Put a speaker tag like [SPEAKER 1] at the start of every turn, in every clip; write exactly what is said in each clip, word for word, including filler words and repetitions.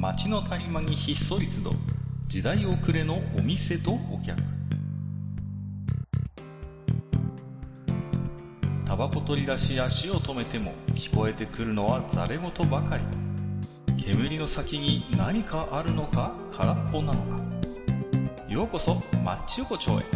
[SPEAKER 1] 街の谷間にひっそり集う時代遅れのお店とお客。タバコ取り出し足を止めても聞こえてくるのはざれ言ばかり。煙の先に何かあるのか空っぽなのか。ようこそマッチ横丁へ。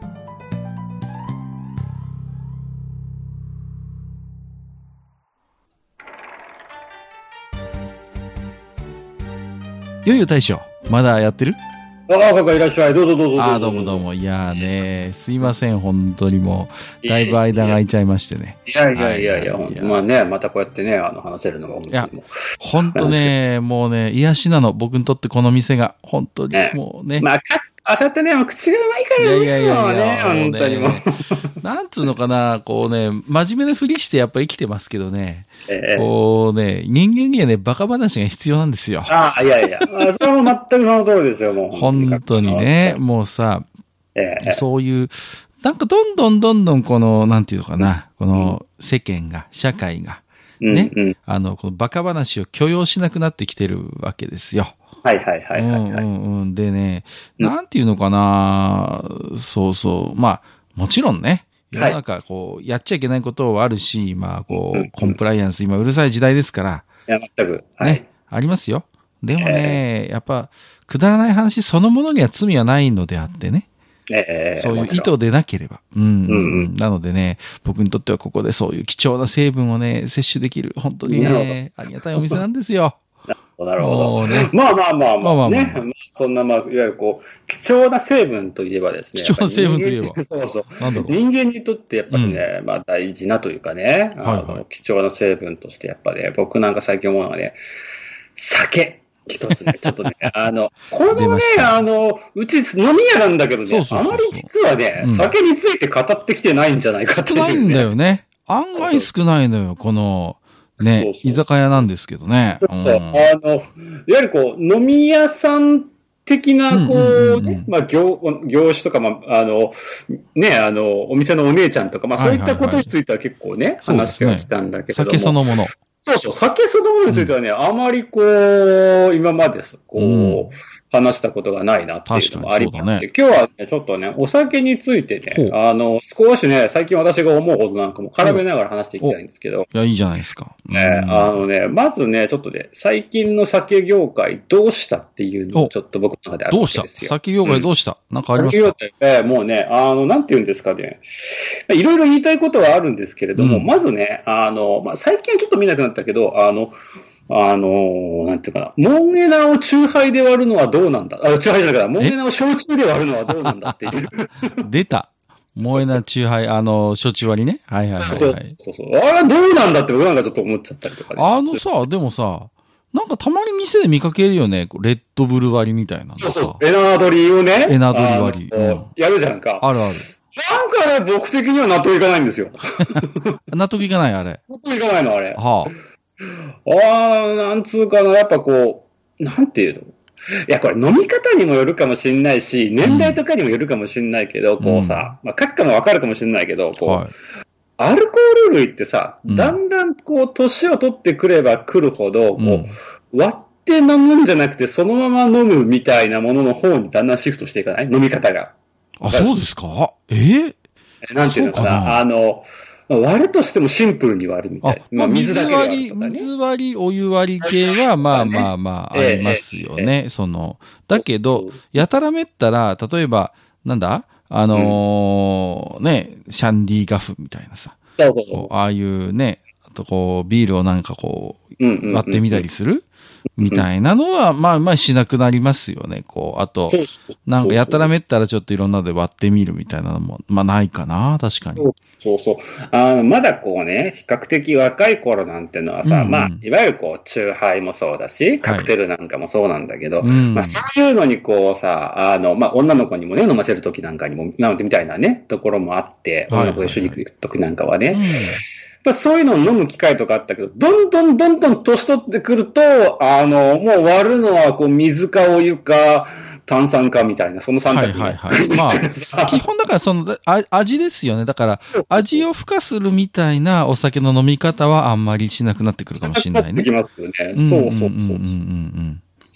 [SPEAKER 1] よいよ大将、まだやってる？
[SPEAKER 2] ああ、かかいらっしゃい。どうぞどうぞどうぞ。
[SPEAKER 1] ああ、どうもどうも。いやーね、すいません、本当にもう、だいぶ間が空いちゃいましてね。
[SPEAKER 2] いやいやいやいや、はい、まあね、またこうやってね、あの、話せるのが本当にもう。いや、
[SPEAKER 1] 本当ね、もうね、癒しなの。僕にとってこの店が、本当に、ね、もうね。
[SPEAKER 2] まあ、あさってね、口がうまいからね。いやいやいやいや、ね、本当にもう。
[SPEAKER 1] なんつうのかな、こうね、真面目なふりしてやっぱ生きてますけどね、ええ、こうね、人間にはね、バカ話が必要なんですよ。
[SPEAKER 2] ああ、いやいや、それも全くその通りですよ、もう。
[SPEAKER 1] 本当にね、もうさ、
[SPEAKER 2] ええ、
[SPEAKER 1] そういう、なんかどんどんどんどんこの、なんていうのかな、この世間が、社会が、ね、うんうん、あの、このバカ話を許容しなくなってきてるわけですよ。
[SPEAKER 2] はいはいはいはい、はい。うん
[SPEAKER 1] うん。でね、なんていうのかな、そうそう。まあ、もちろんね、世の中、こう、やっちゃいけないことはあるし、まあ、こう、コンプライアンス、今うるさい時代ですから。
[SPEAKER 2] いや、全く。
[SPEAKER 1] はい。ね、ありますよ。でもね、やっぱ、くだらない話そのものには罪はないのであってね。えー、そういう意図でなければ。うん、うんうん。なのでね、僕にとってはここでそういう貴重な成分をね、摂取できる、本当にね、ありがたいお店なんですよ。
[SPEAKER 2] なるほど。ね、まあまあまあまあ、まあね。まあまあ、そんな、まあ、いわゆるこう、貴重な成分といえばですね。
[SPEAKER 1] 貴重な成分といえば。
[SPEAKER 2] そうそう。なんだろう。人間にとってやっぱりね、うん、まあ大事なというかね、あの、はいはい、貴重な成分としてやっぱり、ね、僕なんか最近思うのはね、酒。一つね、ちょっとね、あの、このね、あの、うち飲み屋なんだけどね、そうそうそうそう、あまり実はね、うん、酒について語ってきてないんじゃないかっていう、ね。
[SPEAKER 1] 少ないんだよね。案外少ないのよ、この、ね、そうそう居酒屋なんですけどね。
[SPEAKER 2] そうそう、うん、あの、いわゆるこう、飲み屋さん的な、こう、ね、まあ、業、業種とか、まあ、あの、ね、あの、お店のお姉ちゃんとか、まあ、そういったことについては結構ね、はいはいはい、話してはきたんだけども、
[SPEAKER 1] 酒そのもの。
[SPEAKER 2] そうそう、酒そのものについてはね、うん、あまりこう、今まで、こう、うん、話したことがないなっていうのもありまして、ね、今日はね、ちょっとね、お酒についてね、あの、少しね、最近私が思うことなんかも絡めながら話していきたいんですけど。
[SPEAKER 1] いや、いいじゃないですか。
[SPEAKER 2] ね、あのね、まずね、ちょっとね、最近の酒業界どうしたっていうのをちょっと僕の中であるんですよ。
[SPEAKER 1] どうした酒業界どうした、うん、なんかありますか？
[SPEAKER 2] 酒業界、えー、もうね、あの、なんて言うんですかね、いろいろ言いたいことはあるんですけれども、うん、まずね、あの、まあ、最近はちょっと見なくなったけど、あの、あのー、なんていうかな。モンエナをチューハイで割るのはどうなんだ。あ、チューハイじゃなくて、モンエナを焼酎で割るのはどうなんだっていう。
[SPEAKER 1] 出た。モンエナチューハイ、あの、焼酎割りね。はいはいはい、はい。
[SPEAKER 2] そうそうそう。あれはどうなんだって僕なんかちょっと思っちゃったりとかね。
[SPEAKER 1] あのさ、でもさ、なんかたまに店で見かけるよね。レッドブル割りみたいなのさ。
[SPEAKER 2] そうそう。エナドリをね。
[SPEAKER 1] エナドリ割り。
[SPEAKER 2] うん、やるじゃんか。
[SPEAKER 1] あるある。
[SPEAKER 2] なんかね、僕的には納得いかないんですよ。
[SPEAKER 1] 納得いかないあれ。
[SPEAKER 2] 納得いかないのあれ。
[SPEAKER 1] はあ。
[SPEAKER 2] ああ、なんつうかな、やっぱこう、なんていうの？いや、これ飲み方にもよるかもしれないし、年代とかにもよるかもしれないけど、うん、こうさ、まあ、書くかもわかるかもしれないけど、こう、はい、アルコール類ってさ、うん、だんだんこう、年を取ってくればくるほど、こう、うん、割って飲むんじゃなくて、そのまま飲むみたいなものの方にだんだんシフトしていかない？飲み方が。
[SPEAKER 1] あ、そうですか？えー、
[SPEAKER 2] なんていうのかな、かなあの、割るとしてもシンプルに割るみたいな。まあ、水だけで割るとかね。
[SPEAKER 1] 水割り、お湯割り系は、まあまあまあ、ありますよね。その、だけど、やたらめったら、例えば、なんだあのー、ね、シャンディガフみたいなさ。ああいうね、あとこう、ビールをなんかこう、割ってみたりするみたいなのは、まあまあしなくなりますよね。こう、あと、なんかやたらめったらちょっといろんなで割ってみるみたいなのも、まあないかな、確かに。
[SPEAKER 2] そうそう。あの、まだこうね、比較的若い頃なんてのはさ、うんうん、まあ、いわゆるこう、チューハイもそうだし、カクテルなんかもそうなんだけど、はい、まあ、そういうのにこうさ、あの、まあ、女の子にもね、飲ませるときなんかにも、なんてみたいなね、ところもあって、女の子と一緒に行くときなんかはね、はいはいはい、やっぱそういうのを飲む機会とかあったけど、どんどんどんどん年取ってくると、あの、もう割るのはこう、水かお湯か、炭酸かみたいな、その三択。
[SPEAKER 1] はいはいはい。まあ、基本だからその、あ味ですよね。だから、味を付加するみたいなお酒の飲み方はあんまりしなくなってくるかもしれないね。
[SPEAKER 2] なってきますよね。そうそうそう。
[SPEAKER 1] うんうんうんうん。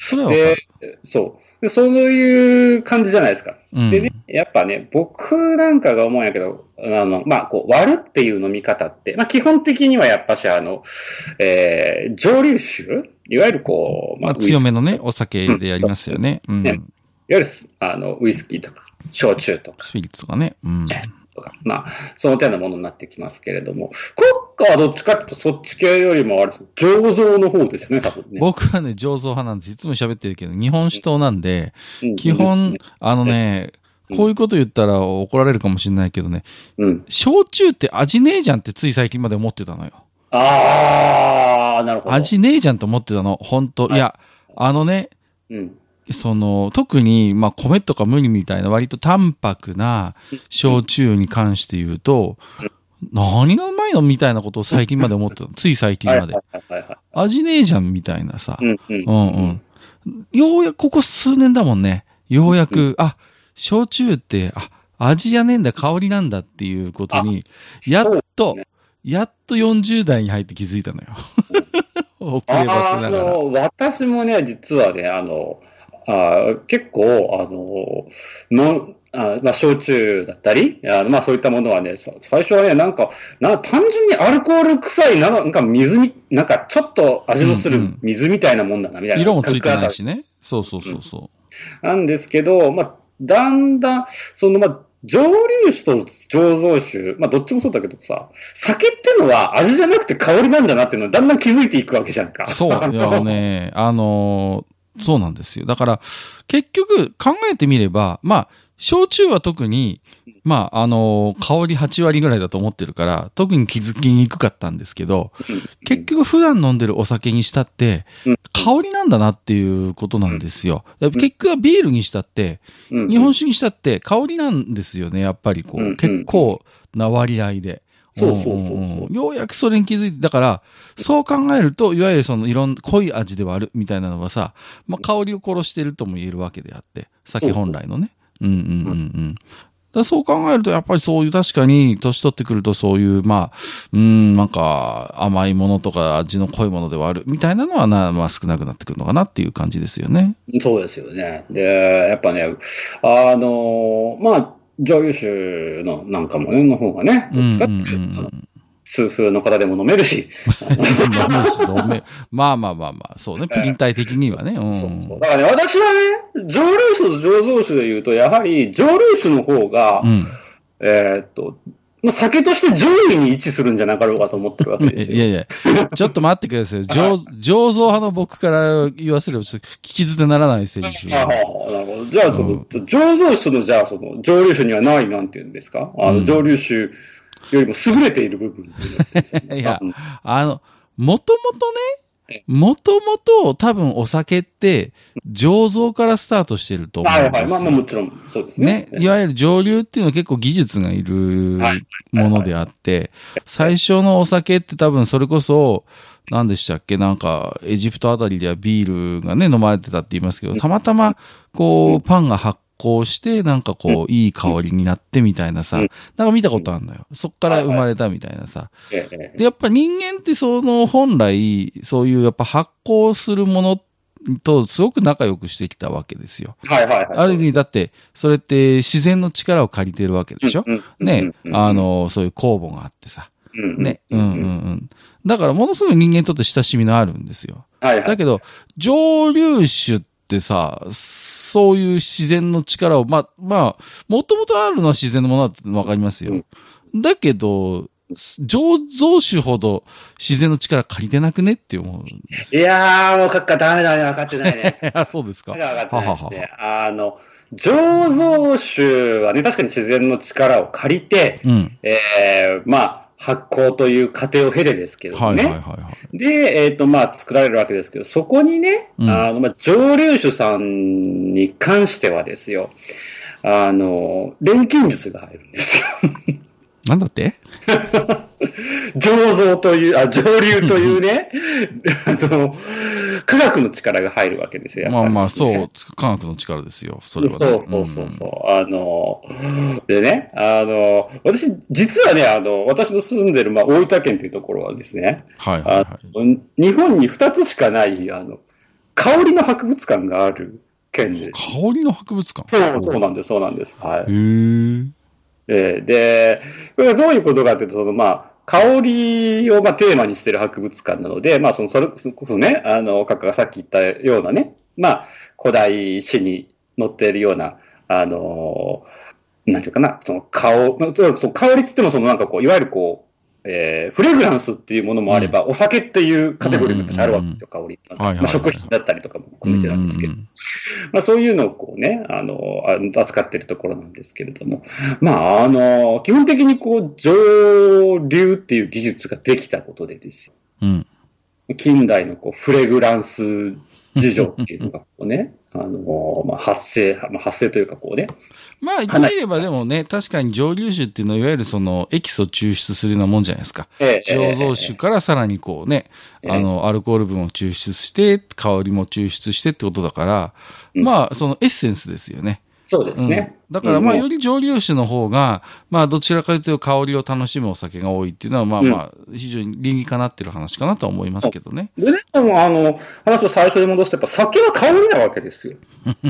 [SPEAKER 1] それはわかる。
[SPEAKER 2] で、そう。でそういう感じじゃないですか。
[SPEAKER 1] うん、
[SPEAKER 2] でね、やっぱね、僕なんかが思うんやけど、あの、まあ、こう、割るっていう飲み方って、まあ、基本的にはやっぱし、あの、えー、蒸留酒いわゆるこう、
[SPEAKER 1] まあ、強めのね、お酒でやりますよね。うん。ね、いわ
[SPEAKER 2] ゆる、あの、ウイスキーとか、焼酎とか。
[SPEAKER 1] スピリッツとかね。うん。
[SPEAKER 2] とか。まあ、その手のものになってきますけれども、国家はどっちかっていうと、そっち系よりもあれです、醸造の方ですよね、多分ね。
[SPEAKER 1] 僕はね、醸造派なんです。いつも喋ってるけど、日本酒党なんで、うん、基本、うん、あのね、うん、こういうこと言ったら怒られるかもしれないけどね、うん、焼酎って味ねえじゃんってつい最近まで思ってたのよ。
[SPEAKER 2] あー、なるほど。
[SPEAKER 1] 味ねえじゃんと思ってたの、本当、はい、いや、あのね、うんその、特に、まあ、米とか麦みたいな割と淡白な焼酎に関して言うと、何がうまいのみたいなことを最近まで思ってたの。つい最近まで。味ねえじゃんみたいなさ。うんうん。ようやくここ数年だもんね。ようやく、あ、焼酎って、あ、味じゃねえんだ、香りなんだっていうことに、やっと、やっとよんじゅう代に入って気づいたのよ。遅ればせながら。
[SPEAKER 2] あの、私もね、実はね、あの、あ結構、あの、の、あまあ、焼酎だったり、あまあ、そういったものはね、最初はね、なんか、な単純にアルコール臭いな、なんか水み、なんかちょっと味のする水みたいなもんだな、みたいな。
[SPEAKER 1] 色もついてないしね。そうそうそうそう。
[SPEAKER 2] うん、なんですけど、まあ、だんだん、その、まあ、蒸留酒と醸造酒、まあ、どっちもそうだけどさ、酒ってのは味じゃなくて香りなんだなっていうのをだんだん気づいていくわけじゃんか。
[SPEAKER 1] そう、いやね、あのー、そうなんですよ。だから、結局考えてみれば、まあ、焼酎は特に、まあ、あのー、香りはち割ぐらいだと思ってるから、特に気づきにくかったんですけど、結局普段飲んでるお酒にしたって、香りなんだなっていうことなんですよ。結局はビールにしたって、日本酒にしたって香りなんですよね、やっぱりこう、結構な割合で。そうそうそうそう。ようやくそれに気づいて、だから、そう考えると、いわゆるそのいろんな濃い味ではあるみたいなのはさ、まあ香りを殺してるとも言えるわけであって、酒本来のね。うんうんうんうん。だそう考えると、やっぱりそういう確かに、年取ってくるとそういう、まあ、うん、なんか甘いものとか味の濃いものではあるみたいなのはな、まあ少なくなってくるのかなっていう感じですよね。
[SPEAKER 2] そうですよね。で、やっぱね、あの、まあ、蒸留酒のなんかもね、の方がね、どっちかっていうと、痛風の方でも飲めるし。
[SPEAKER 1] 飲めるし、飲め、まあまあまあまあ、そうね、プリン体的にはね。うん、
[SPEAKER 2] そうそう。だからね、私はね、蒸留酒と醸造酒で言うと、やはり醸留酒の方が、うん、えー、っと、酒として上位に位置するんじゃなかろうかと思ってるわけですよ。
[SPEAKER 1] いやいや、ちょっと待ってください。醸造派の僕から言わせれば、ちょっと聞き捨てならないですよ。
[SPEAKER 2] ああ、なるほど。じゃあ、その、うん、醸造酒の、じゃあ、その、蒸留酒にはない、なんていうんですかあの、蒸留酒よりも優れている部分。
[SPEAKER 1] いや、あの、もともとね、もともと多分お酒って醸造からスタートしてると思うんですよ。はいはい。
[SPEAKER 2] まあまあもちろんそうですね。
[SPEAKER 1] ね。いわゆる蒸留っていうのは結構技術がいるものであって、最初のお酒って多分それこそ、何でしたっけなんか、エジプトあたりではビールがね、飲まれてたって言いますけど、たまたま、こう、パンが発酵して、なんかこう、いい香りになってみたいなさ、なんか見たことあるのよ。そっから生まれたみたいなさ。で、やっぱ人間ってその本来、そういうやっぱ発酵するものとすごく仲良くしてきたわけですよ。
[SPEAKER 2] はいはいはい。
[SPEAKER 1] ある意味だって、それって自然の力を借りてるわけでしょ。ね、あの、そういう酵母があってさ。ね、うんうんうん。だからものすごい人間にとって親しみのあるんですよ。はいはい、だけど、蒸留酒ってさ、そういう自然の力を、まあ、まあ、もともとあるのは自然のものだってわかりますよ。うん、だけど、醸造酒ほど自然の力借りてなくねって思うんです。
[SPEAKER 2] いやー、もうかっか、ダメだね、分かってないね。
[SPEAKER 1] あ、そうですか。
[SPEAKER 2] 分かってないですね。はははあの、醸造酒はね、確かに自然の力を借りて、うん、えー、まあ、発酵という過程を経てですけどね。はいはいはい、はい。で、えっ、ー、と、まあ、作られるわけですけど、そこにね、うん、あの、まあ、蒸留酒さんに関してはですよ、あの、錬金術が入るんですよ。
[SPEAKER 1] なんだって
[SPEAKER 2] 醸造という、あ、蒸留というね、あの、科学の力が入るわけですよ。
[SPEAKER 1] まあまあ、そう、科学の力ですよ、それはね。
[SPEAKER 2] そうそうそうそう、うん。あの、でね、あの、私、実はね、あの、私の住んでる、まあ、大分県というところはですね、はいはいはい。日本に二つしかない、あの、 香りの博物館がある県で。
[SPEAKER 1] 香りの博物館？
[SPEAKER 2] そう、そうなんです、そうなんです。はい。へ
[SPEAKER 1] ー。
[SPEAKER 2] えー、で、これはどういうことかというと、その、まあ、香りを、まあ、テーマにしている博物館なので、まあ、その、それこそね、あの、カカがさっき言ったようなね、まあ、古代史に載っているような、あの、なんていうかな、その香、その香りって言っても、そのなんかこう、いわゆるこう、えー、フレグランスっていうものもあれば、うん、お酒っていうカテゴリーもあるわけですよ、香り。まあ、食質だったりとかも含めてなんですけど。まあ、そういうのをこうね、あの、扱っているところなんですけれども。まあ、あの、基本的にこう、蒸留っていう技術ができたことでですよ。
[SPEAKER 1] うん、
[SPEAKER 2] 近代のこう、フレグランス事情っていうのがこうね、あの、まあ、発生、まあ、発生というかこうね。
[SPEAKER 1] まあ、言ってみればでもね、確かに蒸留酒っていうのは、いわゆるその、エキスを抽出するようなもんじゃないですか。ええ、醸造酒からさらにこうね、ええ、あの、アルコール分を抽出して、香りも抽出してってことだから、うん、まあ、そのエッセンスですよね。
[SPEAKER 2] そうですね。
[SPEAKER 1] うん、だからまあ、より蒸留酒の方が、まあ、どちらかというと香りを楽しむお酒が多いっていうのは、まあまあ、非常に理にかなってる話かなとは思いますけどね。
[SPEAKER 2] でね、でもあの、話を最初に戻すと、やっぱ酒は香りなわけですよ。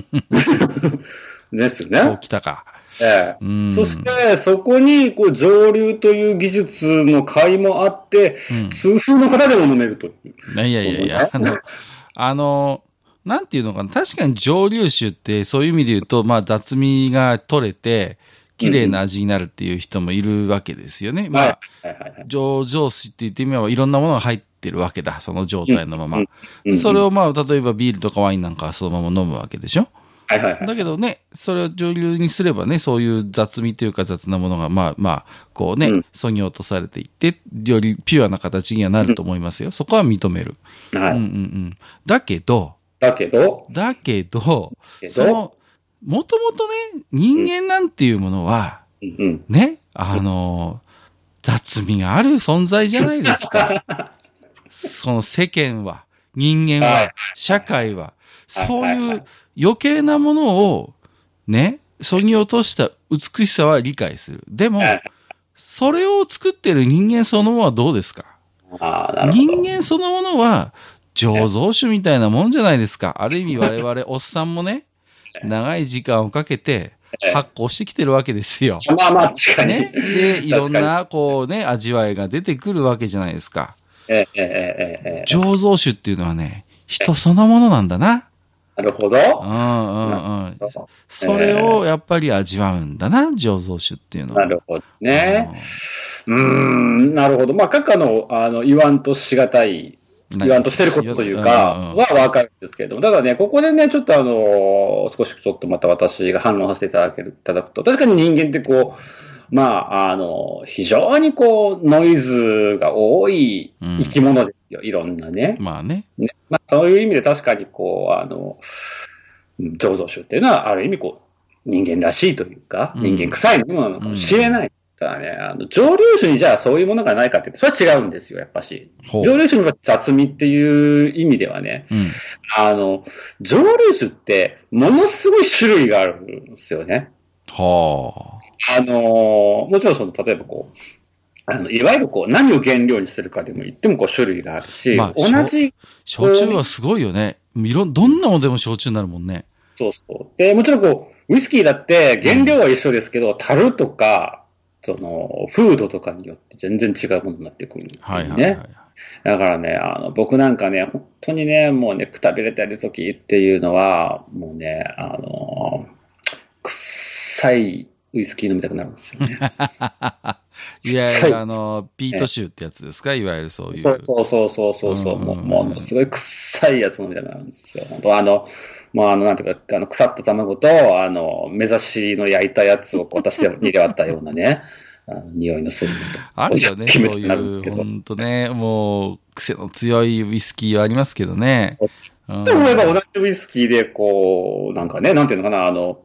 [SPEAKER 2] ですよね。
[SPEAKER 1] そうきたか。
[SPEAKER 2] ええ、うん、そして、そこに、こう、蒸留という技術の甲斐もあって、うん、数数の方でも飲めるという。
[SPEAKER 1] いやいやいやいや、あの、あの、なんていうのかな、確かに蒸留酒ってそういう意味で言うと、まあ雑味が取れて、綺麗な味になるっていう人もいるわけですよね。うん、まあ、醸造酒って言ってみればいろんなものが入ってるわけだ、その状態のまま。うんうん、それをまあ、例えばビールとかワインなんかはそのまま飲むわけでしょ。
[SPEAKER 2] はいはいはい、
[SPEAKER 1] だけどね、それを蒸留にすればね、そういう雑味というか雑なものが、まあまあ、こうね、そぎ落とされていって、よりピュアな形にはなると思いますよ。うん、そこは認める。
[SPEAKER 2] はい。
[SPEAKER 1] うんうんうん。だけど、
[SPEAKER 2] だけど、
[SPEAKER 1] だけど、その、もともとね、人間なんていうものは、
[SPEAKER 2] うん、
[SPEAKER 1] ね、あの、雑味がある存在じゃないですか。その世間は、人間は、社会は、そういう余計なものを、ね、そぎ落とした美しさは理解する。でも、それを作ってる人間そのものはどうですか？人間そのものは、醸造酒みたいなもんじゃないですか。ある意味我々おっさんもね、長い時間をかけて発酵してきてるわけですよ。
[SPEAKER 2] まあまあ確かに。
[SPEAKER 1] ね。で、いろんなこうね、味わいが出てくるわけじゃないですか。
[SPEAKER 2] ええええ
[SPEAKER 1] 醸造酒っていうのはね、人そのものなんだな。
[SPEAKER 2] なるほど。
[SPEAKER 1] うんうんうん。それをやっぱり味わうんだな、醸造酒っていうのは。
[SPEAKER 2] なるほどね。うーん、なるほど。まあ、閣下の、あの、言わんとしがたい、言わんとしてることというか、はわかるんですけれども、ただね、ここでね、ちょっとあの、少しちょっとまた私が反論させていただける、いただくと、確かに人間ってこう、まあ、あの、非常にこう、ノイズが多い生き物ですよ、うん、いろんなね。
[SPEAKER 1] まあね。
[SPEAKER 2] ね、まあ、そういう意味で確かにこう、あの、醸造酒っていうのは、ある意味こう、人間らしいというか、人間臭いものなのかもしれない。うんうん、ただね、あの、蒸留酒にじゃあそういうものがないかって言って、それは違うんですよ、やっぱし。蒸留酒には雑味っていう意味ではね、
[SPEAKER 1] うん、
[SPEAKER 2] あの、蒸留酒ってものすごい種類があるんですよね。
[SPEAKER 1] はあ。
[SPEAKER 2] あの、もちろんその、例えばこう、あの、いわゆるこう、何を原料にするかでも言ってもこう種類があるし、まあ、同じ。
[SPEAKER 1] 焼酎はすごいよね。いろん、どんなものでも焼酎になるもんね。
[SPEAKER 2] そうそう。で、もちろんこう、ウイスキーだって原料は一緒ですけど、うん、樽とか、その、風土とかによって全然違うものになってくるんですね。はいはいはい。だからね、あの、僕なんかね、本当にね、もうね、くたびれてる時っていうのは、もうね、あの、臭いウイスキー飲みたくなるんですよね。
[SPEAKER 1] いやいや、あの、ピート臭ってやつですか、いわゆるそういう。
[SPEAKER 2] そうそうそうそうそう、うんうんうん、もう、もう、すごい臭いやつ飲みたくなるんですよ。本当あの、もうあの、なんていうか、あの、腐った卵と、あの、目指しの焼いたやつをこう、私でにで割ったようなね、あの匂いのするのと。
[SPEAKER 1] あるよね、そういう、ほんとね、もう、癖の強いウイスキーはありますけどね。
[SPEAKER 2] でも、やっぱ同じウイスキーで、こう、なんかね、なんていうのかな、あの、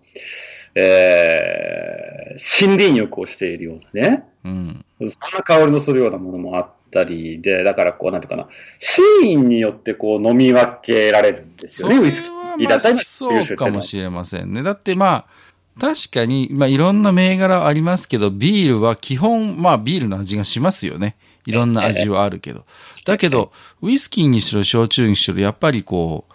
[SPEAKER 2] えー、森林浴をしているようなね。
[SPEAKER 1] うん。
[SPEAKER 2] そんな香りのするようなものもあったりで、だからこう、なんていうかな、シーンによってこう飲み分けられるんですよね、ウイスキーだったり。
[SPEAKER 1] そうかもしれませんね。だってまあ、確かに、まあいろんな銘柄ありますけど、ビールは基本、まあビールの味がしますよね。いろんな味はあるけど。だけど、ウイスキーにしろ、焼酎にしろ、やっぱりこう、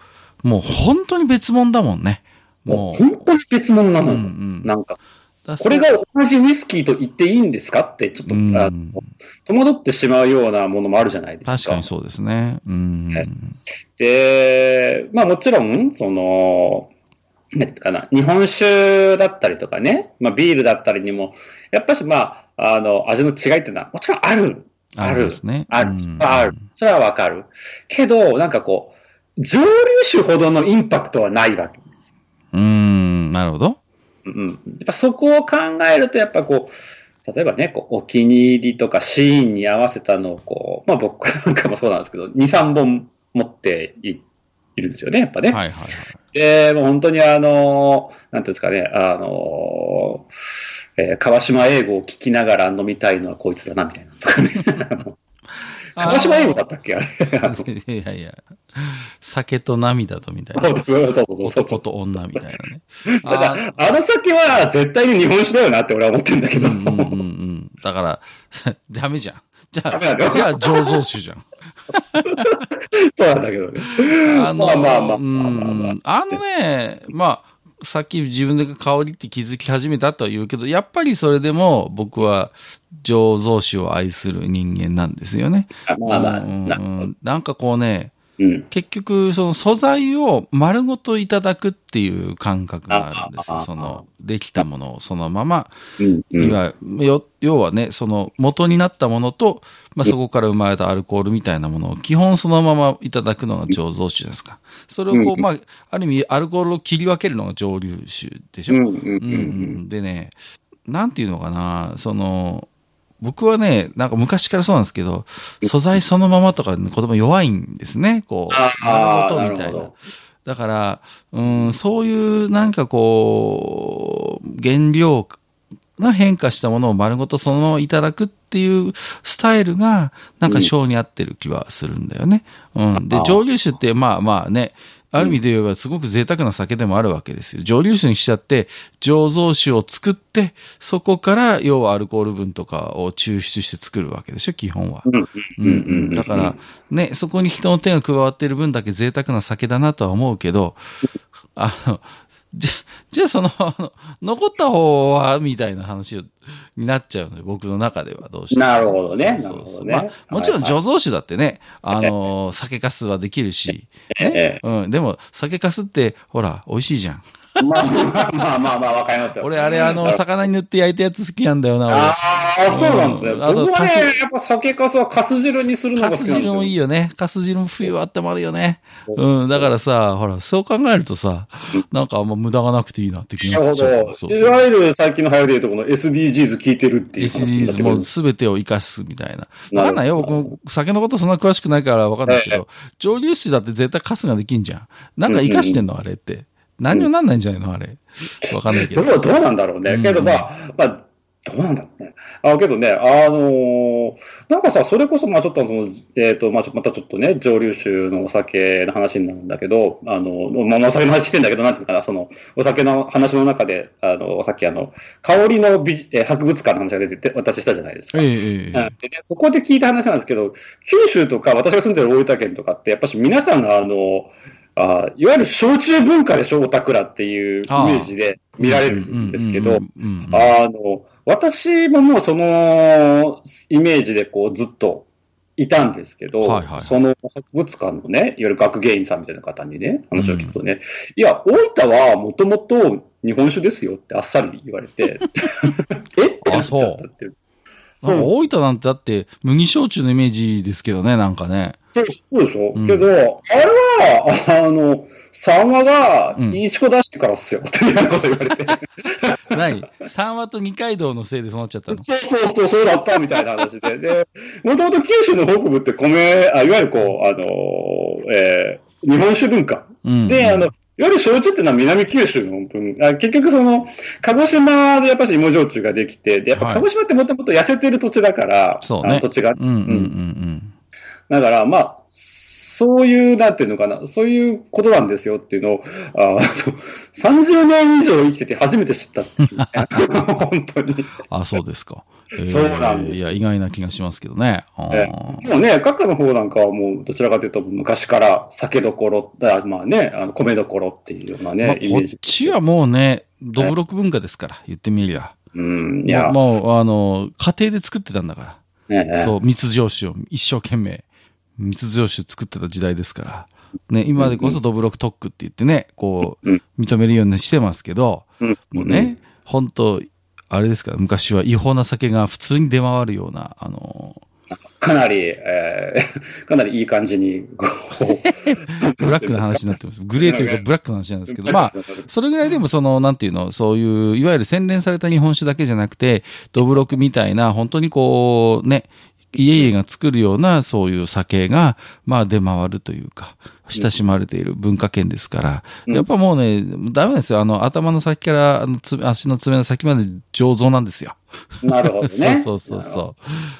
[SPEAKER 1] もう本当に別物だもんね。
[SPEAKER 2] もう本当に別物なの。うんうん、なんか、これが同じウイスキーと言っていいんですかってちょっと、うん、あの戸惑ってしまうようなものもあるじゃないですか。
[SPEAKER 1] 確かにそうですね。うん、
[SPEAKER 2] はい、で、まあもちろん、その、ね、かな、日本酒だったりとかね、まあビールだったりにも、やっぱしまあ、あの、味の違いっていうのはもちろんある。
[SPEAKER 1] あるですね。
[SPEAKER 2] ある。ある。それはわかる。けど、なんかこう、蒸留酒ほどのインパクトはないわけ。
[SPEAKER 1] うーん、なるほど。
[SPEAKER 2] うん。やっぱそこを考えると、やっぱこう、例えばね、こうお気に入りとかシーンに合わせたのをこう、まあ僕なんかもそうなんですけど、に、さんぼん持っているんですよね、やっぱね。
[SPEAKER 1] はいはいはい。
[SPEAKER 2] で、もう本当にあの、なんていうんですかね、あの、えー、川島英語を聞きながら飲みたいのはこいつだな、みたいなとかね。川島英語だったっけあれ。
[SPEAKER 1] いやいや。酒と涙とみたいな。男と女みたいなね。
[SPEAKER 2] ただ、あの酒は絶対に日本酒だよなって俺は思ってるんだけど。
[SPEAKER 1] うんうんうんうん。だから、ダメじゃん。じゃあ、じゃあ醸造酒じゃん。
[SPEAKER 2] そうなんだけどね。
[SPEAKER 1] あの、まあまあまあまあまあ、まあ。あのね、まあ、さっき自分で香りって気づき始めたとは言うけど、やっぱりそれでも僕は醸造酒を愛する人間なんですよね。
[SPEAKER 2] まあまあ、
[SPEAKER 1] うんうん、なんかこうね、
[SPEAKER 2] うん、
[SPEAKER 1] 結局その素材を丸ごといただくっていう感覚があるんですよ。そのできたものをそのまま、
[SPEAKER 2] うんうん、
[SPEAKER 1] いわ要はね、その元になったものと、まあ、そこから生まれたアルコールみたいなものを基本そのままいただくのが醸造酒ですか。それをこう、まあ、ある意味アルコールを切り分けるのが蒸留酒でしょ。うんうん、でね、なんていうのかな、その、僕はね、なんか昔からそうなんですけど、素材そのままとか言葉弱いんですね。こう、丸ごとみたいな。だから、うん、そういうなんかこう、原料が変化したものを丸ごとそのままいただくっていうスタイルが、なんか性に合ってる気はするんだよね。うん。で、蒸留酒ってまあまあね、ある意味で言えばすごく贅沢な酒でもあるわけですよ。蒸留酒にしちゃって、醸造酒を作って、そこから要はアルコール分とかを抽出して作るわけでしょ、基本は。うんうん、だから、ね、そこに人の手が加わっている分だけ贅沢な酒だなとは思うけど、あの、じゃ、じゃあその、残った方は、みたいな話になっちゃうので、僕の中ではどうしても。
[SPEAKER 2] なるほどね。
[SPEAKER 1] そうそうそう。まあ、もちろん醸造酒だってね、あの、酒粕はできるし、ね、うん。でも、酒粕って、ほら、美味しいじゃん。
[SPEAKER 2] まあまあまあまあまあ、わかりますよ。
[SPEAKER 1] 俺、あれ、あの、魚に塗って焼いたやつ好きなんだよな、俺。
[SPEAKER 2] ああ、そうなんですね。あと、僕はね、やっぱ酒粕は粕汁にするのが好きなんですよ。粕
[SPEAKER 1] 汁もいいよね。粕汁も冬は温まるよね。うん。だからさ、ほら、そう考えるとさ、なんかあんま無駄がなくていいなって気がする。
[SPEAKER 2] なるほど。いわゆる最近の流行りでいうとこの エスディージーズ 聞いてるっていう。
[SPEAKER 1] エスディージーズ もすべてを生かすみたいな。わかんないよ。僕も酒のことそんな詳しくないからわかんないけど、蒸留酒だって絶対粕ができんじゃん。なんか生かしてんのあれって。何にもなんないんじゃないのあれ。わかんないけど。
[SPEAKER 2] どう、どうなんだろうね。けどまあ、まあ、どうなんだろうね。あ、けどね、あのー、なんかさ、それこそまあちょっとその、えっと、まあまたちょっとね、蒸留酒のお酒の話になるんだけど、あの、まあお酒の話してんだけど、なんていうのかな、その、お酒の話の中で、あの、さっきあの、香りの美、えー、博物館の話が出てて、私したじゃないですか。
[SPEAKER 1] ええ
[SPEAKER 2] でそこで聞いた話なんですけど、九州とか私が住んでる大分県とかって、やっぱし皆さんがあの、あいわゆる焼酎文化でしょ、オタクらっていうイメージで見られるんですけど、あの、私ももうそのイメージでこうずっといたんですけど、はいはい、その博物館のね、いわゆる学芸員さんみたいな方にね、話を聞くとね、うん、いや、大分はもともと日本酒ですよってあっさり言われて、え
[SPEAKER 1] あ、そう。なんか大分なんてだって麦焼酎のイメージですけどね、なんかね。
[SPEAKER 2] そうそうでしょ、うん、けど、あれは、あの、三話が、いいチコ出してからっすよ、っていうこと言われて。
[SPEAKER 1] 何三話と二階堂のせいでそうなっちゃったの？
[SPEAKER 2] そうそうそう、そうだったみたいな話で。で、もともと九州の北部って米、あいわゆるこう、あの、えー、日本酒文化。うん、で、あの、いわゆる焼酎っていうのは南九州の分、あ結局その、鹿児島でやっぱり芋焼酎ができて、で、やっぱ鹿児島ってもともと痩せてる土地だから、
[SPEAKER 1] そうね。
[SPEAKER 2] 土地が。
[SPEAKER 1] うんうんうんうん。
[SPEAKER 2] だから、まあ、 そういう、なんていうのかな、そういうことなんですよっていうのを、あさんじゅうねん以上生きてて初めて知ったっていう、ね、本当に。
[SPEAKER 1] あ、そうですか。えー、
[SPEAKER 2] そうなんです。
[SPEAKER 1] いや、意外な気がしますけどね。
[SPEAKER 2] えー、もうね、閣下の方なんかはもう、どちらかというと、昔から酒どころ、まあね、あの米どころっていうようなね、まあ、
[SPEAKER 1] イメージ。こっちはもうね、どぶろく文化ですから、言ってみりゃ。
[SPEAKER 2] うん、いや。
[SPEAKER 1] もう、もうあの、家庭で作ってたんだから。
[SPEAKER 2] ね、
[SPEAKER 1] そう、密醸酒を一生懸命、密醸酒作ってた時代ですから。ね、今でこそどぶろく特区って言ってね、こう、認めるようにしてますけど、もうね、本当あれですから、昔は違法な酒が普通に出回るような、あの
[SPEAKER 2] ー、かなり、えー、かなりいい感じに、こ
[SPEAKER 1] う、ブラックな話になってます。グレーというかブラックな話なんですけど、まあ、それぐらいでもその、なんていうの、そういう、いわゆる洗練された日本酒だけじゃなくて、どぶろくみたいな、本当にこう、ね、家々が作るようなそういう酒が、まあ出回るというか、親しまれている文化圏ですから、うん、やっぱもうね、ダメですよ。あの、頭の先から、あの、足の爪の先まで醸造なんですよ。
[SPEAKER 2] なるほどね。
[SPEAKER 1] そうそうそうそう。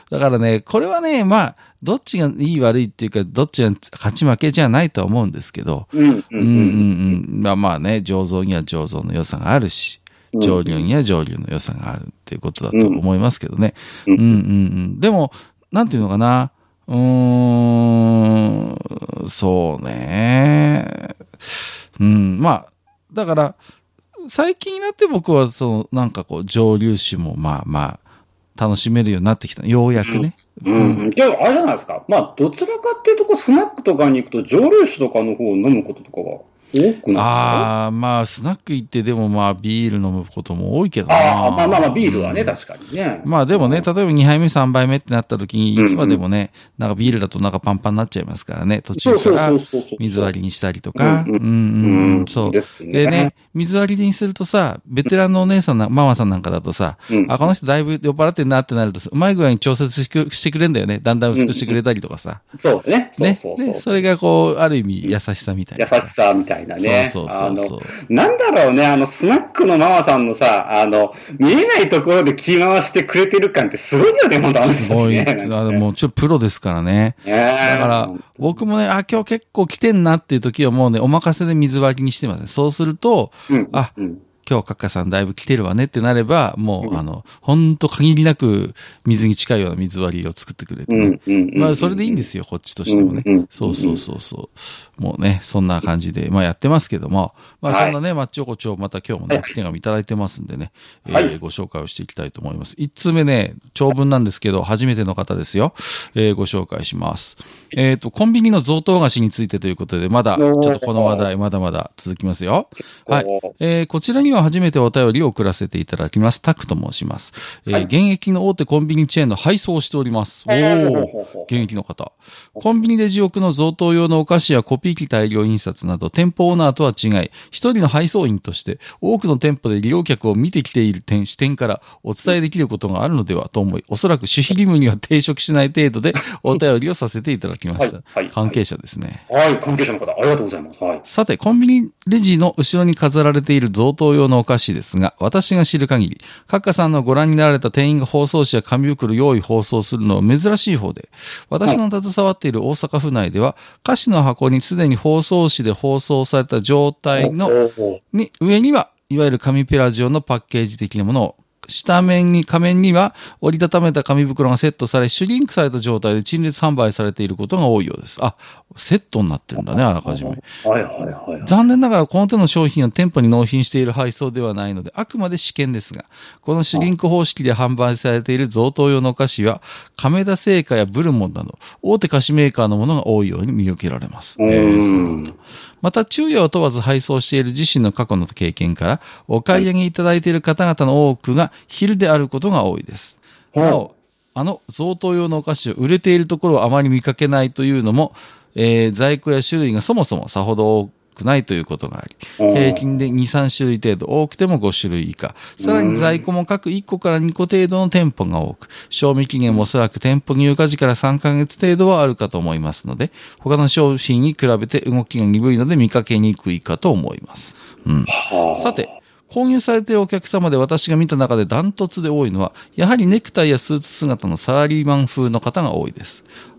[SPEAKER 1] だからね、これはね、まあ、どっちがいい悪いっていうか、どっちが勝ち負けじゃないとは思うんですけど、
[SPEAKER 2] うんうんうん。うんうん
[SPEAKER 1] うん。まあまあね、醸造には醸造の良さがあるし、蒸留には蒸留の良さがあるっていうことだと思いますけどね。うんうんうん。でも、なんていうのかな。うーん、そうね。うん、まあ、だから、最近になって僕は、その、なんかこう、蒸留酒もまあまあ、楽しめるようになってきた。ようやくね。
[SPEAKER 2] うん。うん。じゃあ、あれじゃないですか。まあ、どちらかっていうと、こう、スナックとかに行くと、蒸留酒とかの方を飲むこととかが多くなる。
[SPEAKER 1] ああ、まあ、スナック行ってでもまあ、ビール飲むことも多いけどな。
[SPEAKER 2] ああ、まあまあまあ、ビールはね、うん、確かにね。
[SPEAKER 1] まあでもね、例えばにはいめさんばいめってなった時に、いつまでもね、うんうん、なんかビールだとなんかパンパンになっちゃいますからね、途中から水割りにしたりとか。うんうん、そう。でね、水割りにするとさ、ベテランのお姉さんな、ママさんなんかだとさ、うん、あ、この人だいぶ酔っ払ってんなってなると、うまい具合に調節してくれんだよね。だんだん薄くしてくれたりとかさ。
[SPEAKER 2] うん、そうね。
[SPEAKER 1] ね。
[SPEAKER 2] そうそうそう。
[SPEAKER 1] それがこう、ある意味優しさみたいな。
[SPEAKER 2] 優しさみたいなね。
[SPEAKER 1] そうそうそうそう。
[SPEAKER 2] なんだろうね、あの、スナックのママさんのさ、あの、見えないところで気回してくれてる感ってすごいよね、本当あの人、ね。
[SPEAKER 1] すごい。あもうちょっとプロですからね。だから、僕もね、あ、今日結構来てんなっていう時はもうね、お任せで水割りにしてますね。そうすると、うん、あ、うん今日、カッカさんだいぶ来てるわねってなれば、もう、うん、あの、ほんと限りなく水に近いような水割りを作ってくれてね。まあ、それでいいんですよ、こっちとしてもね。うんうん、そうそうそうそう。もうね、そんな感じで、まあやってますけども、まあそんなね、マッチョコチョまた今日もね、来てがいただいてますんでね、はい、えー、ご紹介をしていきたいと思います。一通目ね、長文なんですけど、初めての方ですよ。えー、ご紹介します。えっと、コンビニの贈答菓子についてということで、まだ、ちょっとこの話題、まだまだ続きますよ。はい。えー、こちらには初めてお便りを送らせていただきます。タクと申します。えーはい、現役の大手コンビニチェーンの配送をしております。おー、現役の方。コンビニレジ置くの贈答用のお菓子やコピー機大量印刷など、店舗オーナーとは違い、一人の配送員として、多くの店舗で利用客を見てきている点、視点からお伝えできることがあるのではと思い、おそらく守秘義務には抵触しない程度でお便りをさせていただきました。はいはい、関係者ですね。
[SPEAKER 2] はい、関係者の方、ありがとうございます。はい、
[SPEAKER 1] さて、コンビニレジの後ろに飾られている贈答用のお菓子ですが、私が知る限り、カッカさんのご覧になられた店員が包装紙や紙袋用意包装するのは珍しい方で、私の携わっている大阪府内では、菓子の箱にすでに包装紙で包装された状態の、に、上には、いわゆる紙ペラ状のパッケージ的なものを、下面に、仮面には折りたためた紙袋がセットされ、シュリンクされた状態で陳列販売されていることが多いようです。あ、セットになってるんだね、あらかじめ。
[SPEAKER 2] はいはいはい。
[SPEAKER 1] 残念ながらこの手の商品を店舗に納品している配送ではないので、あくまで試験ですが、このシュリンク方式で販売されている贈答用のお菓子は、亀田製菓やブルモンなど、大手菓子メーカーのものが多いように見受けられます。えー、そうなんだ。また、昼夜を問わず配送している自身の過去の経験から、お買い上げいただいている方々の多くが昼であることが多いです。なお、あの贈答用のお菓子を売れているところをあまり見かけないというのも、えー、在庫や種類がそもそもさほど多くないということがあり、平均でに、さん種類程度、多くてもご種類以下。さらに在庫も各いっこからにこ程度の店舗が多く、賞味期限もおそらく店舗入荷時からさんかげつ程度はあるかと思いますので、他の商品に比べて動きが鈍いので見かけにくいかと思います。うん。さて、購入されているお客様で私が見た中でダントツで多いのは、やはりネクタイやスーツ姿のサラリーマン風の方が多いです。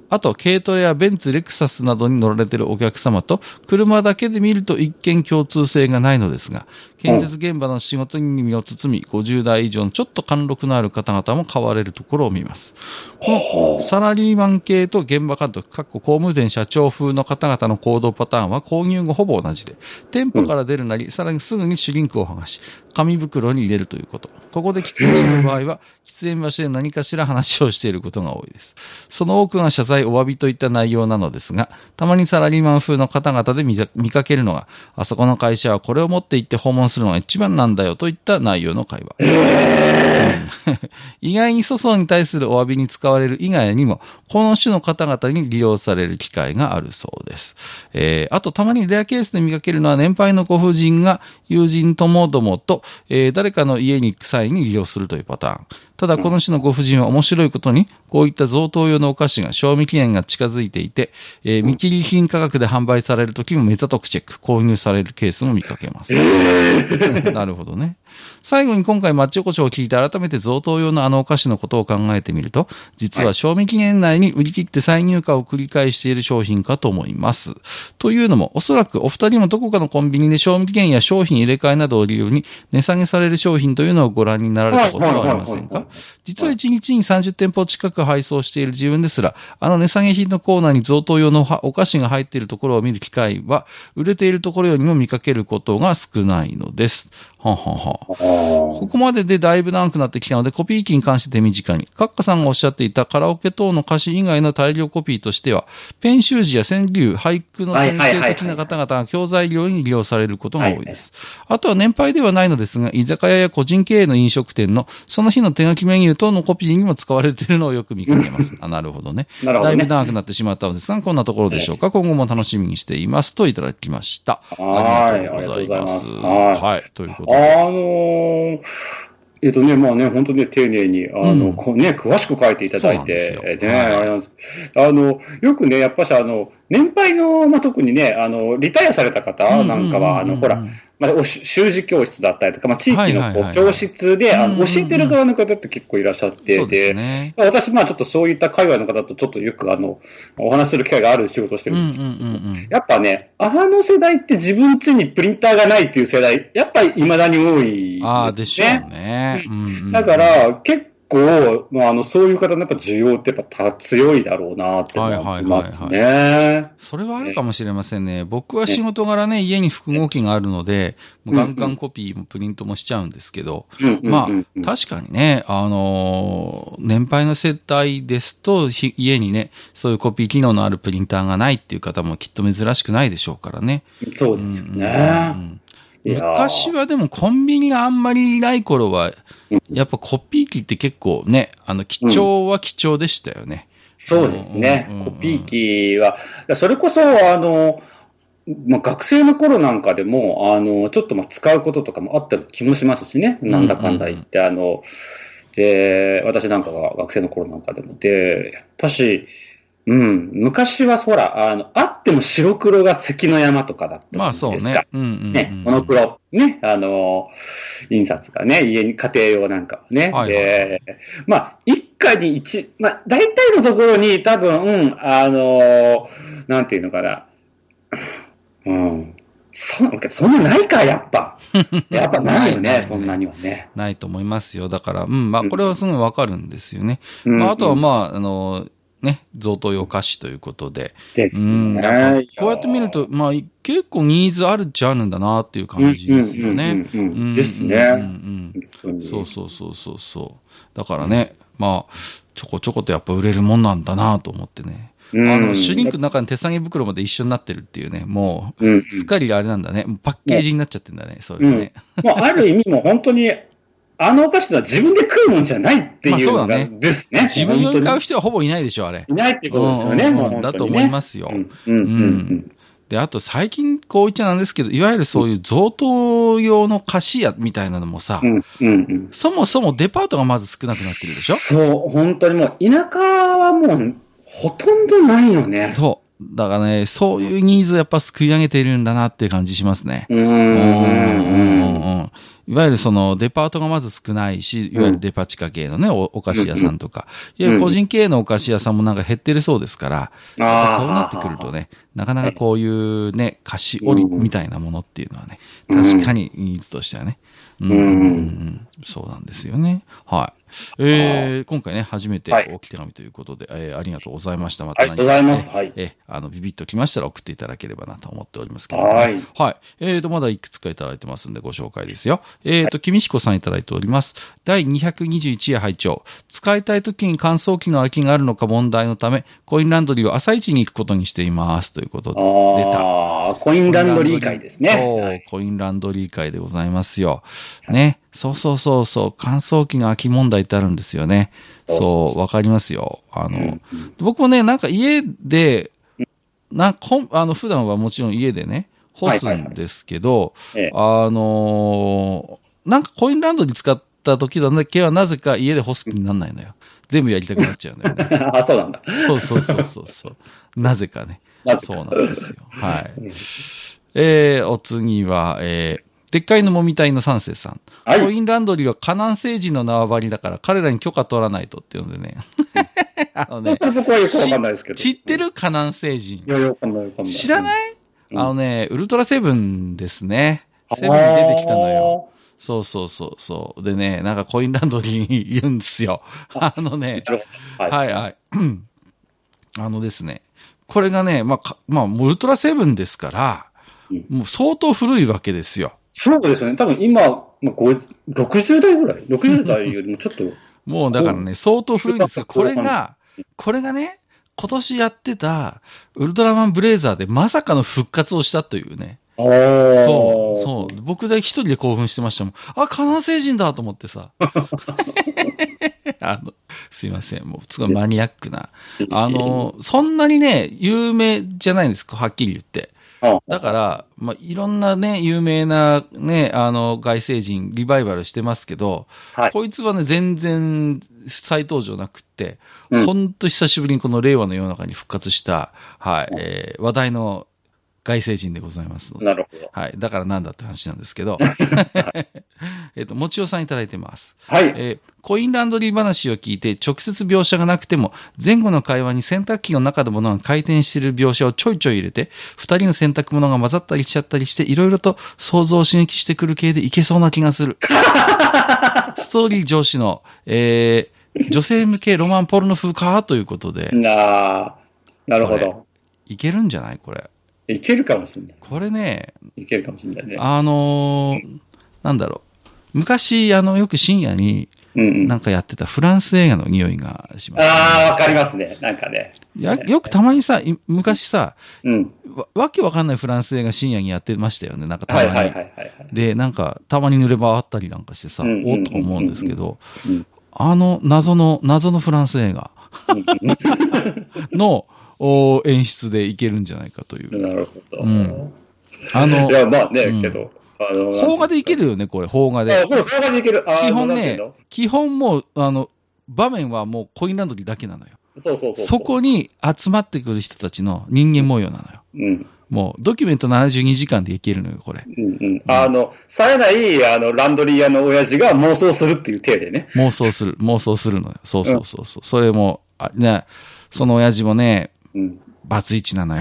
[SPEAKER 1] あと、軽トラやベンツ、レクサスなどに乗られているお客様と、車だけで見ると一見共通性がないのですが、建設現場の仕事に身を包み、ごじゅう代以上のちょっと貫禄のある方々も買われるところを見ます。このサラリーマン系と現場監督、かっこ工務店社長風の方々の行動パターンは購入後ほぼ同じで、店舗から出るなり、さらにすぐにシュリンクを剥がし、紙袋に入れるということ。ここで喫煙している場合は、喫煙場所で何かしら話をしていることが多いです。その多くが謝罪、お詫びといった内容なのですが、たまにサラリーマン風の方々で 見, 見かけるのが、あそこの会社はこれを持って行って訪問するのが一番なんだよといった内容の会話。意外に粗相に対するお詫びに使われる以外にも、この種の方々に利用される機会があるそうです。えー、あとたまにレアケースで見かけるのは、年配のご婦人が友人ともどもと、えー、誰かの家に行く際に利用するというパターン。ただこの種のご婦人は面白いことに、こういった贈答用のお菓子が賞味期限が近づいていて、えー、見切り品価格で販売されるときも目ざとくチェック、購入されるケースも見かけます。なるほどね。最後に今回マッチ横丁を聞いて改めて贈答用のあのお菓子のことを考えてみると、実は賞味期限内に売り切って再入荷を繰り返している商品かと思います。というのも、おそらくお二人もどこかのコンビニで賞味期限や商品入れ替えなどを理由に値下げされる商品というのをご覧になられたことはありませんか？実はいちにちにさんじゅってんぽ近く配送している自分ですら、あの値下げ品のコーナーに贈答用のお菓子が入っているところを見る機会は、売れているところよりも見かけることが少ないのです。ははは。ここまででだいぶ長くなってきたので、コピー機に関して手短に。カッカさんがおっしゃっていたカラオケ等の歌詞以外の大量コピーとしては、ペン習字や川柳、俳句の先生的な方々が教材料に利用されることが多いです。あとは年配ではないのですが、居酒屋や個人経営の飲食店のその日の手書きメニュー等のコピーにも使われているのをよく見かけます。あ、なるほどね。なるほどね。だいぶ長くなってしまったのですが、こんなところでしょうか。今後も楽しみにしていますといただきました。ありがとうございます。はい。ということで。
[SPEAKER 2] あのー、えっとね、まあね、本当に、ね、丁寧に、あの、うん、ね、詳しく書いていただいて、ね、はい、あの、よくね、やっぱし、あの、年配の、まあ、特にね、あの、リタイアされた方なんかは、あの、ほら、まあ、習字教室だったりとか、まあ、地域のこう教室で、あの、教えてる側の方って結構いらっしゃって、で、ね、私、まあ、ちょっとそういった界隈の方とちょっとよく、あの、お話しする機会がある仕事をしてるんですけど、うんうんうん、やっぱね、あの世代って自分家にプリンターがないっていう世代、やっぱり未だに多いですね。
[SPEAKER 1] ああ、でしょうね。
[SPEAKER 2] うんうんうん、だから、結構、まあ、あの、そういう方のやっぱ需要ってやっぱ強いだろうなって思いますね。はいはいはいはい。
[SPEAKER 1] それはあるかもしれませんね。僕は仕事柄ね、家に複合機があるので、ガンガンコピーもプリントもしちゃうんですけど、うんうん、まあ、確かにね、あのー、年配の世帯ですと、家にね、そういうコピー機能のあるプリンターがないっていう方もきっと珍しくないでしょうからね。
[SPEAKER 2] そうですね。うんうん
[SPEAKER 1] 昔はでもコンビニがあんまりない頃は、やっぱコピー機って結構ね、あの、貴重は貴重でしたよね。
[SPEAKER 2] うん、そうですね。うんうんうん、コピー機は、それこそ、あの、まあ、学生の頃なんかでも、あの、ちょっとまあ使うこととかもあった気もしますしね。なんだかんだ言って、うんうんうん、あの、で、私なんかが学生の頃なんかでも、で、やっぱし、うん。昔はほら、あの、あっても白黒が関の山とかだったんですか。
[SPEAKER 1] まあそうね。うんうんうん、
[SPEAKER 2] ね、モノクロ。ね、あの、印刷がね、家に、家庭用なんかね。はいはい、で、まあ、一家に一、まあ、大体のところに多分、うん、あの、なんていうのかな。うん。そ, そんなないか、やっぱ。やっぱないよね、ないないそんなにはね。
[SPEAKER 1] ないと思いますよ。だから、うん、まあ、これはすごいわかるんですよね。うん、まあ、あとはまあ、あの、ね、贈答用菓子ということで。
[SPEAKER 2] ですね。うん、
[SPEAKER 1] こうやって見ると、まあ、結構ニーズあるっちゃあるんだなっていう感じですよね。
[SPEAKER 2] ですね。
[SPEAKER 1] そうそうそうそうそう。だからね、まあ、ちょこちょことやっぱ売れるもんなんだなと思ってね。あの、シュリンクの中に手提げ袋まで一緒になってるっていうね、もう、すっかりあれなんだね。パッケージになっちゃってんだね、そういうね。
[SPEAKER 2] もう、ある意味もう本当に、あのお菓子は自分で食うもんじゃないっていうのがですね。
[SPEAKER 1] 自分用に買う人はほぼいないでしょ、あれ。
[SPEAKER 2] いないっていうことですよね。
[SPEAKER 1] うんうんうん、だと思いますよ。うんうんうん、で、あと最近こう言っちゃなんですけど、いわゆるそういう贈答用の菓子屋みたいなのもさ、うんうんうん、そもそもデパートがまず少なくなってるでしょ？
[SPEAKER 2] そう、本当にもう田舎はもうほとんどないよね。
[SPEAKER 1] そう。だからね、そういうニーズをやっぱすくい上げているんだなっていう感じしますね。
[SPEAKER 2] うんうんうん
[SPEAKER 1] うんいわゆるそのデパートがまず少ないし、いわゆるデパ地下系のね、お, お菓子屋さんとか、いわゆる個人経営のお菓子屋さんもなんか減ってるそうですから、やっぱそうなってくるとね、なかなかこういうね、菓子折りみたいなものっていうのはね、確かにニーズとしてはね、うんうんうん、そうなんですよね。はい。えー、今回ね、初めてお手紙ということで、はい、えー、ありがとうございました。また何か、ね、
[SPEAKER 2] ありがとうございます。はい。
[SPEAKER 1] えー、あの、ビビッときましたら送っていただければなと思っておりますけども、ね。はい。はい。えーと、まだいくつかいただいてますんでご紹介ですよ。えーと、君彦さんいただいております。だいにひゃくにじゅういち夜拝聴。使いたい時に乾燥機の空きがあるのか問題のため、コインランドリーを朝一に行くことにしています。ということで、出た。
[SPEAKER 2] ああ、コインランドリー会ですね。
[SPEAKER 1] そう、はい、コインランドリー会でございますよ。ね。そうそうそうそう、乾燥機の空き問題ってあるんですよね。そう、わかりますよ。あの、うん、僕もね、なんか家で、なんか、あの、普段はもちろん家でね、干すんですけど、はいはいはい、あのー、なんかコインランドリー使った時だけはなぜか家で干す気にならないのよ。全部やりたくなっちゃうんだよね。
[SPEAKER 2] あ、そうなんだ。
[SPEAKER 1] そうそうそうそうそう。なぜかね。そうなんですよ。はい。えー、お次は、えー、でっかいのもみたいの三世さん。はい、コインランドリーは河南星人の縄張りだから彼らに許可取らないとっていうのでね。あのね。
[SPEAKER 2] 僕はよくわかんないですけど。
[SPEAKER 1] 知ってる河南星人。
[SPEAKER 2] いや、よくわかんないわかんない。
[SPEAKER 1] 知らない、うん、あのね、ウルトラセブンですね。セブンに出てきたのよ。そうそうそうそう。でね、なんかコインランドリーにいるんですよ。あのね。はい、はい、はい。あのですね。これがね、まあ、まあ、ウルトラセブンですから、うん、もう相当古いわけですよ。
[SPEAKER 2] そうですよね。多分今、まあ、ろくじゅう代ぐらい ?ろくじゅう 代よりもちょっと。
[SPEAKER 1] もうだからね、相当古いんですが、これが、これがね、今年やってたウルトラマンブレイザーでまさかの復活をしたというね。そう、そう。僕だけ一人で興奮してましたもん。あ、河南星人だと思ってさ。あの、すいません。もう、すごいマニアックな。あの、そんなにね、有名じゃないんですか、はっきり言って。だから、まあ、いろんなね、有名なね、あの、外星人、リバイバルしてますけど、はい、こいつはね、全然再登場なくって、うん、ほんと久しぶりにこの令和の世の中に復活した、はい、えー、話題の外星人でございますので。
[SPEAKER 2] なるほど。
[SPEAKER 1] はい。だからなんだって話なんですけど。えっと、もちおさんいただいてます。
[SPEAKER 2] はい。
[SPEAKER 1] えー、コインランドリー話を聞いて、直接描写がなくても、前後の会話に洗濯機の中のものが回転している描写をちょいちょい入れて、二人の洗濯物が混ざったりしちゃったりして、いろいろと想像を刺激してくる系でいけそうな気がする。ストーリー上司の、えー、女性向けロマンポルノ風かということで。
[SPEAKER 2] ななるほど。
[SPEAKER 1] いけるんじゃないこれ。
[SPEAKER 2] いけるかもしれない。
[SPEAKER 1] これね。
[SPEAKER 2] いけるかもしれないね。
[SPEAKER 1] あのー、なんだろう。昔、あの、よく深夜に、なんかやってたフランス映画の匂いがします、ね。
[SPEAKER 2] ああ、わかりますね。なんかね。
[SPEAKER 1] や、よくたまにさ、昔さ、
[SPEAKER 2] うん、
[SPEAKER 1] わ、わけわかんないフランス映画深夜にやってましたよね。なんかたまに。
[SPEAKER 2] はいはいはいはい、
[SPEAKER 1] で、なんか、たまに濡れ場あったりなんかしてさ、うんうんうんうん、おっと思うんですけど、うん、あの、謎の、謎のフランス映画の、お演出でいけるんじゃないかという。
[SPEAKER 2] なるほど。
[SPEAKER 1] うん。あの、
[SPEAKER 2] いや、まあね、うん、けど。
[SPEAKER 1] あの、邦画でいけるよね、これ、邦画で。
[SPEAKER 2] あ、これ邦画でいける。
[SPEAKER 1] 基本ね、基本もう、あの、場面はもうコインランドリーだけなのよ。
[SPEAKER 2] そうそうそう。
[SPEAKER 1] そこに集まってくる人たちの人間模様なのよ。
[SPEAKER 2] うん。
[SPEAKER 1] もう、ドキュメントななじゅうにじかんでいけるのよ、これ。
[SPEAKER 2] うんうん。うん、あの、冴えない、あの、ランドリー屋の親父が妄想するっていう体でね。
[SPEAKER 1] 妄想する、妄想するのよ。そうそうそうそう。うん、それも、あ、ね、その親父もね、うん、バツイチなのよ。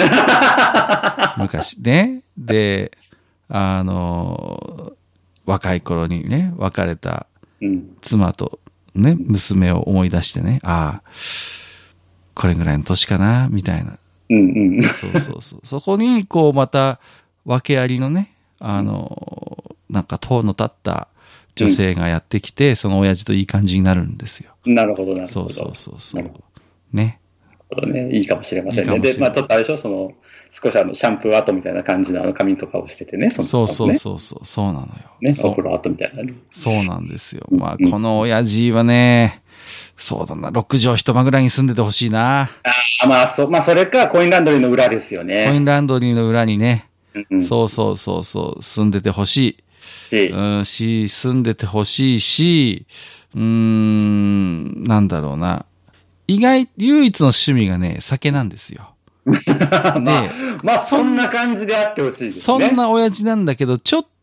[SPEAKER 1] 昔ね。で、あの、若い頃にね、別れた妻とね、娘を思い出してね、ああ、これぐらいの年かな、みたいな。
[SPEAKER 2] うんうん。
[SPEAKER 1] そうそうそう。そこに、こう、また、訳ありのね、あの、なんか、塔の立った女性がやってきて、うん、その親父といい感じになるんですよ。
[SPEAKER 2] なるほど、なるほど。
[SPEAKER 1] そうそうそうそう。ね。
[SPEAKER 2] ね、いいかもしれませんね。いいで、まあちょっとあれでしょ、その、少しあの、シャンプー跡みたいな感じのあの髪とかをしててね、
[SPEAKER 1] そ, ねそうそうそうそう、そうなのよ。
[SPEAKER 2] ね、お風呂跡みたいなね。
[SPEAKER 1] そうなんですよ。まあ、うん、この親父はね、そうだな、六畳一間ぐらいに住んでてほしいな。
[SPEAKER 2] ああ、まあ、そ、まあ、それか、コインランドリーの裏ですよね。
[SPEAKER 1] コインランドリーの裏にね、うん、そうそうそうそう、住んでてほしい。うん、し、住んでてほしいし、うーん、なんだろうな。意外、唯一の趣味がね、酒なんですよ。
[SPEAKER 2] まあ、まあ、そんな感じであってほしいですね。
[SPEAKER 1] そんな親父なんだけど、ちょっ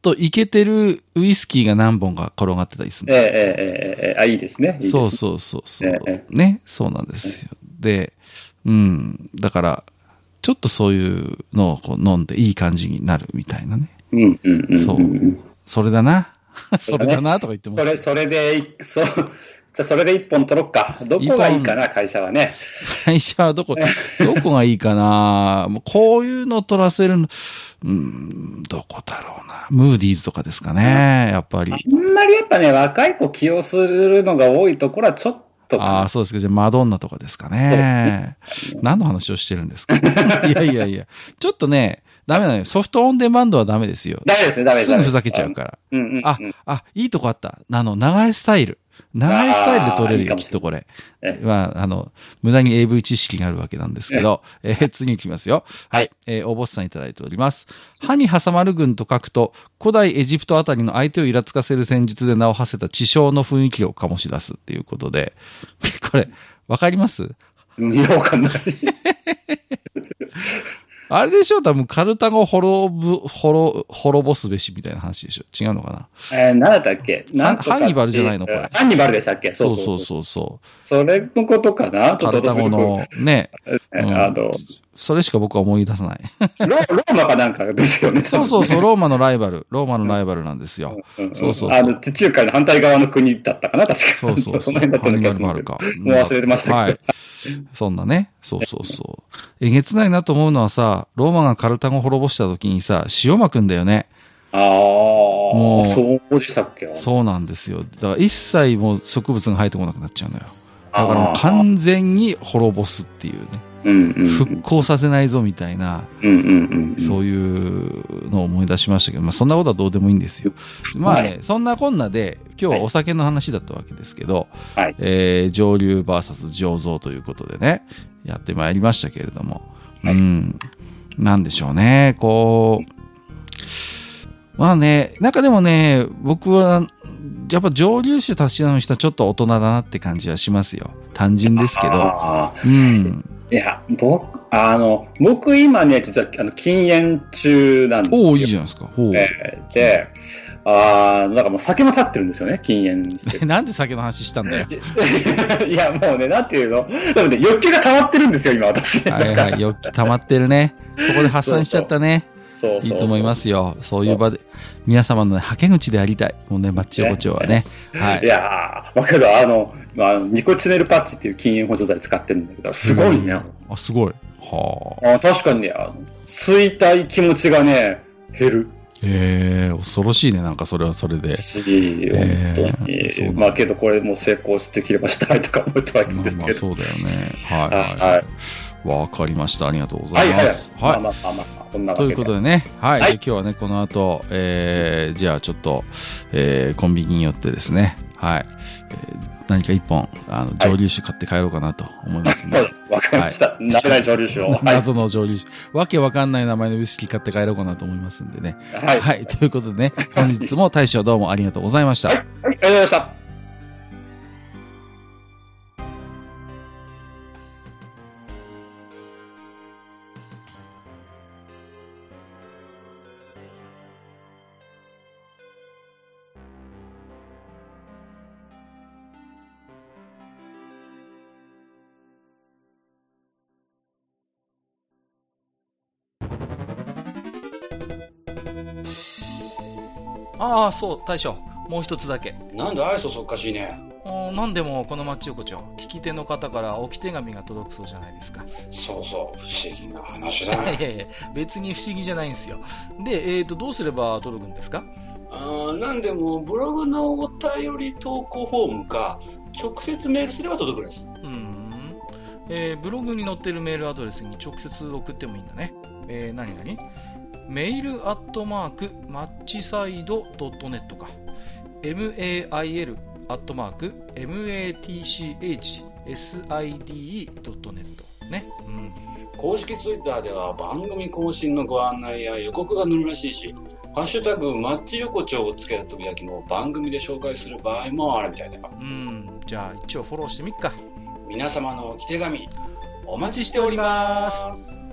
[SPEAKER 1] とイケてるウイスキーが何本か転がってたりする。
[SPEAKER 2] ええええええあ、いいですね。いいですね
[SPEAKER 1] そうそうそうそう、
[SPEAKER 2] ええ、
[SPEAKER 1] ね、そうなんですよ。で、うん、だから、ちょっとそういうのをこう飲んでいい感じになるみたいなね。
[SPEAKER 2] うんうんうん、うん。
[SPEAKER 1] そう。それだな。それだなとか言ってます。
[SPEAKER 2] それ、それで、そ、それで一本取ろっか。どこがいいかな、会社はね。
[SPEAKER 1] 会社はどこ、どこがいいかな。もうこういうの取らせるの、うん、どこだろうな。ムーディーズとかですかね、やっぱり。
[SPEAKER 2] あんまりやっぱね、若い子起用するのが多いところはちょっと。
[SPEAKER 1] ああ、そうですか。じゃあ、マドンナとかですかね。何の話をしてるんですかいやいやいや。ちょっとね、ダメなのよ。ソフトオンデマンドはダメですよ。
[SPEAKER 2] ダメですね、ダメです。
[SPEAKER 1] すぐふざけちゃうから。
[SPEAKER 2] うんうんうん、
[SPEAKER 1] あ、あ、いいとこあった。あの、長いスタイル。長いスタイルで撮れるよ、きっとこれ。まあ、あの、無駄に エーブイ 知識があるわけなんですけど、えー、次行きますよ。はい。えー、おぼっさんいただいております。歯に挟まる軍と書くと、古代エジプトあたりの相手をイラつかせる戦術で名を馳せた知性の雰囲気を醸し出すっていうことで、これ、わかります？
[SPEAKER 2] いや、わかんない。
[SPEAKER 1] あれでしょ？多分カルタゴ滅ぶ、滅、滅ぼすべしみたいな話でしょ？違うのかな？
[SPEAKER 2] えー、何だったっけ？
[SPEAKER 1] ハンニバルじゃないのこれ。
[SPEAKER 2] ハンニバルでしたっけ？
[SPEAKER 1] そうそうそうそう。
[SPEAKER 2] それのことかな？
[SPEAKER 1] カルタゴのね、
[SPEAKER 2] うん、あの、
[SPEAKER 1] それしか僕は思い出さない。
[SPEAKER 2] ロ, ローマかなんかですよね。
[SPEAKER 1] そうそうそう、ローマのライバル。ローマのライバルなんですよ。うんうんうん、そうそうそう。
[SPEAKER 2] あの、地中海の反対側の国だったかな、確かに。
[SPEAKER 1] そうそうそう。
[SPEAKER 2] その辺だったのか
[SPEAKER 1] もあるか。
[SPEAKER 2] もう忘れてましたけど。はい。
[SPEAKER 1] そんなね。そうそうそう。えげつないなと思うのはさ、ローマがカルタゴを滅ぼした時にさ、塩まくんだよね。
[SPEAKER 2] ああ、もう、そうでしたっけ？
[SPEAKER 1] そうなんですよ。だから一切もう植物が生えてこなくなっちゃうのよ。だからもう完全に滅ぼすっていうね。うんうんうん、復興させないぞみたいな、うんうんうんうん、そういうのを思い出しましたけど、まあ、そんなことはどうでもいいんですよ。まあね、はい、そんなこんなで今日はお酒の話だったわけですけど、はい、えー、蒸留 ブイエス 醸造ということでねやってまいりましたけれども、はい、うんなんでしょうね、こうまあね、なんかでもね、僕はやっぱ蒸留酒たしなむ人はちょっと大人だなって感じはしますよ。単純ですけど、うん。
[SPEAKER 2] いや、僕、あの、僕今ね、実は、あの、禁煙中なんですよ。
[SPEAKER 1] おお、いいじゃないですか。ほう。
[SPEAKER 2] えー、で、ああ、なんかもう酒も立ってるんですよね、禁煙して。
[SPEAKER 1] なんで酒の話したんだよ。
[SPEAKER 2] いや、もうね、なんていうの、でもね、欲求が溜まってるんですよ、今、私。
[SPEAKER 1] はいはい、欲求溜まってるね。ここで発散しちゃったね。そうそうそうそう、いいと思いますよ。そういう場で、皆様の、ね、はけ口でありたい。もうね、マッチ横丁はね。ねはい。
[SPEAKER 2] いやー、だけど、あの、まあ、ニコチネルパッチっていう禁煙補助剤使ってるんだけど、すごいね。
[SPEAKER 1] あ、すごい。は
[SPEAKER 2] あ。あ、確かにね、あの吸いたい気持ちがね、減る。
[SPEAKER 1] ええー、恐ろしいね、なんかそれはそれで。
[SPEAKER 2] 不思議、本当に。えー、まあけどこれも成功してできればしたいとか思ってはいるんですけど。まあ、まあ
[SPEAKER 1] そうだよね。はいはい。はいわかりました。ありがとうございます。はい、はい。はい、まあまあまあ、こんなわけで。ということでね、はい。はい、で今日はね、この後、えー、じゃあちょっと、えー、コンビニによってですね、はい。えー、何か一本、あの、蒸留酒買って帰ろうかなと思いますね。
[SPEAKER 2] わ、はい、かりました。なぜない蒸留酒を。
[SPEAKER 1] 謎の蒸留酒。わけわかんない名前のウイスキー買って帰ろうかなと思いますんでね。はい。はい。ということでね、本日も大将どうもありがとうございました。はい。
[SPEAKER 2] はい、ありがとうございました。
[SPEAKER 1] ああ、そう、大将。もう一つだけ。
[SPEAKER 3] なんで愛想そっかしいね。
[SPEAKER 1] なんでもこの町横丁、聞き手の方から置き手紙が届くそうじゃないですか。
[SPEAKER 3] そうそう、不思議な話だね。
[SPEAKER 1] いやいや、別に不思議じゃないんですよ。で、えーと、どうすれば届くんですか？
[SPEAKER 3] あなんでも、ブログのお便り投稿フォームか、直接メールすれば届くです。
[SPEAKER 1] うん、えー。ブログに載ってるメールアドレスに直接送ってもいいんだね。えー、何々メイルアットマークマッチサイドドットネットか mail アットマーク matchside ドットネットね、うん、
[SPEAKER 3] 公式ツイッターでは番組更新のご案内や予告が載るらしいし、ハッシュタグマッチ横丁をつけたつぶやきも番組で紹介する場合もあるみたいだよ。
[SPEAKER 1] うん、じゃあ一応フォローしてみっか。
[SPEAKER 3] 皆様のお手紙
[SPEAKER 1] お待ちしております。